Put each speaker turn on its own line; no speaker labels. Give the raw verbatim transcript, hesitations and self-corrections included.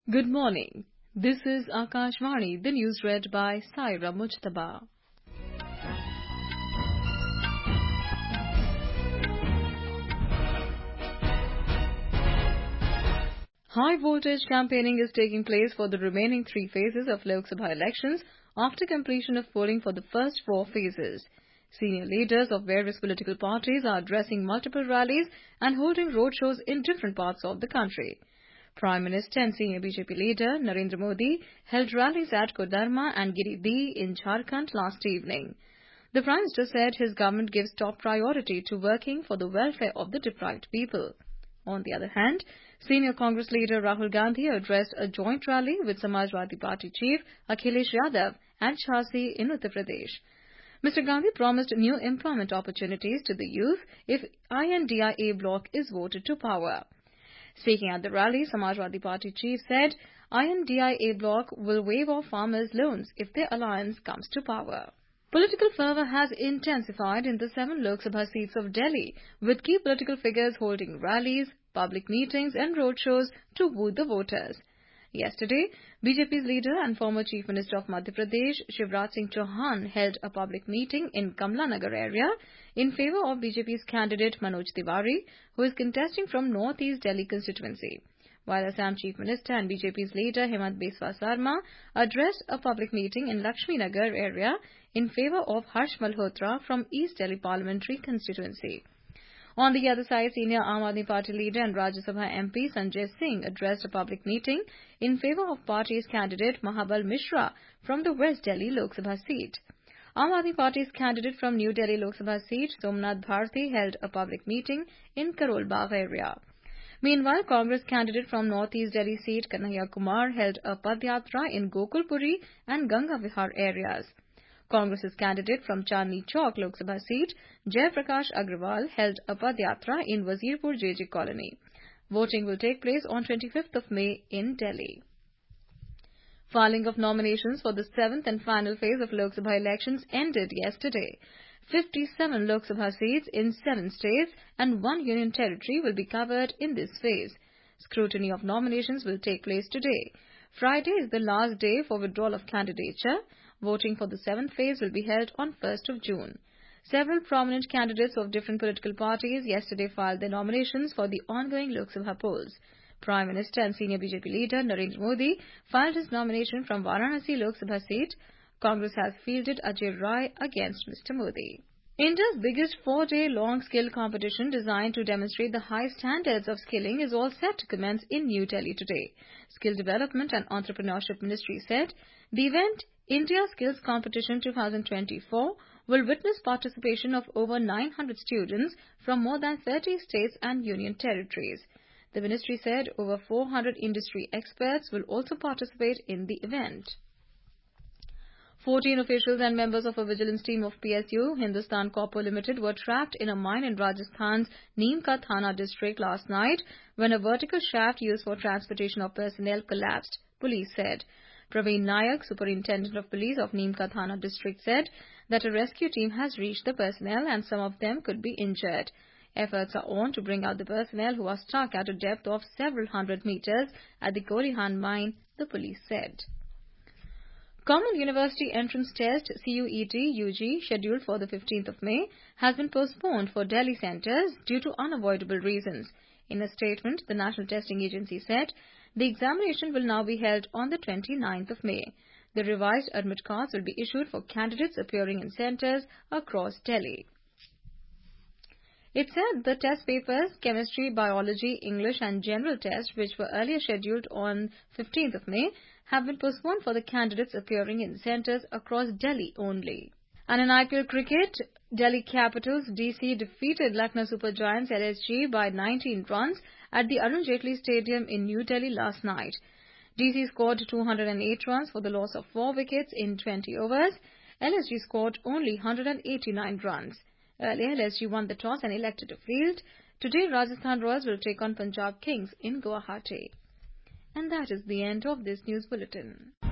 Good morning. This is Akashvani, the news read by Saira Mujtaba. High voltage campaigning is taking place for the remaining three phases of Lok Sabha elections after completion of polling for the first four phases. Senior leaders of various political parties are addressing multiple rallies and holding roadshows in different parts of the country. Prime Minister and senior B J P leader Narendra Modi held rallies at Kodarma and Giridih in Jharkhand last evening. The Prime Minister said his government gives top priority to working for the welfare of the deprived people. On the other hand, senior Congress leader Rahul Gandhi addressed a joint rally with Samajwadi Party chief Akhilesh Yadav at Jhansi in Uttar Pradesh. Mister Gandhi promised new employment opportunities to the youth if I N D I A bloc is voted to power. Speaking at the rally, Samajwadi Party chief said I N D I A bloc will waive off farmers' loans if their alliance comes to power. Political fervour has intensified in the seven Lok Sabha seats of Delhi, with key political figures holding rallies, public meetings and roadshows to woo the voters. Yesterday, B J P's leader and former Chief Minister of Madhya Pradesh, Shivraj Singh Chauhan, held a public meeting in Kamla Nagar area in favour of B J P's candidate Manoj Tiwari, who is contesting from North East Delhi constituency, while Assam Chief Minister and B J P's leader Hemant Biswa Sarma addressed a public meeting in Lakshmi Nagar area in favour of Harsh Malhotra from East Delhi parliamentary constituency. On the other side, senior Aam Aadmi Party leader and Rajya Sabha M P Sanjay Singh addressed a public meeting in favour of party's candidate Mahabal Mishra from the West Delhi Lok Sabha seat. Aam Aadmi Party's candidate from New Delhi Lok Sabha seat, Somnath Bharti, held a public meeting in Karol Bagh area. Meanwhile, Congress candidate from North East Delhi seat, Kanhaiya Kumar, held a Padyatra in Gokulpuri and Ganga Vihar areas. Congress's candidate from Chandni Chowk Lok Sabha seat, Jai Prakash Agrawal, held a Padyatra in Wazirpur J J Colony. Voting will take place on twenty-fifth of May in Delhi. Filing of nominations for the seventh and final phase of Lok Sabha elections ended yesterday. fifty-seven Lok Sabha seats in seven states and one union territory will be covered in this phase. Scrutiny of nominations will take place today. Friday is the last day for withdrawal of candidature. Voting for the seventh phase will be held on first of June. Several prominent candidates of different political parties yesterday filed their nominations for the ongoing Lok Sabha polls. Prime Minister and senior B J P leader Narendra Modi filed his nomination from Varanasi Lok Sabha seat. Congress has fielded Ajay Rai against Mister Modi. India's biggest four-day-long skill competition designed to demonstrate the high standards of skilling is all set to commence in New Delhi today. Skill Development and Entrepreneurship Ministry said the event, India Skills Competition twenty twenty-four, will witness participation of over nine hundred students from more than thirty states and union territories. The ministry said over four hundred industry experts will also participate in the event. fourteen officials and members of a vigilance team of P S U, Hindustan Copper Limited, were trapped in a mine in Rajasthan's Neem Ka Thana district last night when a vertical shaft used for transportation of personnel collapsed, police said. Praveen Nayak, Superintendent of Police of Neem Ka Thana district, said that a rescue team has reached the personnel and some of them could be injured. Efforts are on to bring out the personnel who are stuck at a depth of several hundred meters at the Gorihan mine, the police said. Common University Entrance Test C U E T U G scheduled for the fifteenth of May has been postponed for Delhi centres due to unavoidable reasons. In a statement, the National Testing Agency said the examination will now be held on the twenty-ninth of May. The revised admit cards will be issued for candidates appearing in centres across Delhi. It said the test papers, chemistry, biology, English and general test, which were earlier scheduled on fifteenth of May, have been postponed for the candidates appearing in centres across Delhi only. And in I P L cricket, Delhi Capitals D C defeated Lucknow Super Giants L S G by nineteen runs at the Arun Jaitley Stadium in New Delhi last night. D C scored two hundred eight runs for the loss of four wickets in twenty overs. L S G scored only one hundred eighty-nine runs. Earlier, L S G won the toss and elected to field. Today, Rajasthan Royals will take on Punjab Kings in Guwahati. And that is the end of this news bulletin.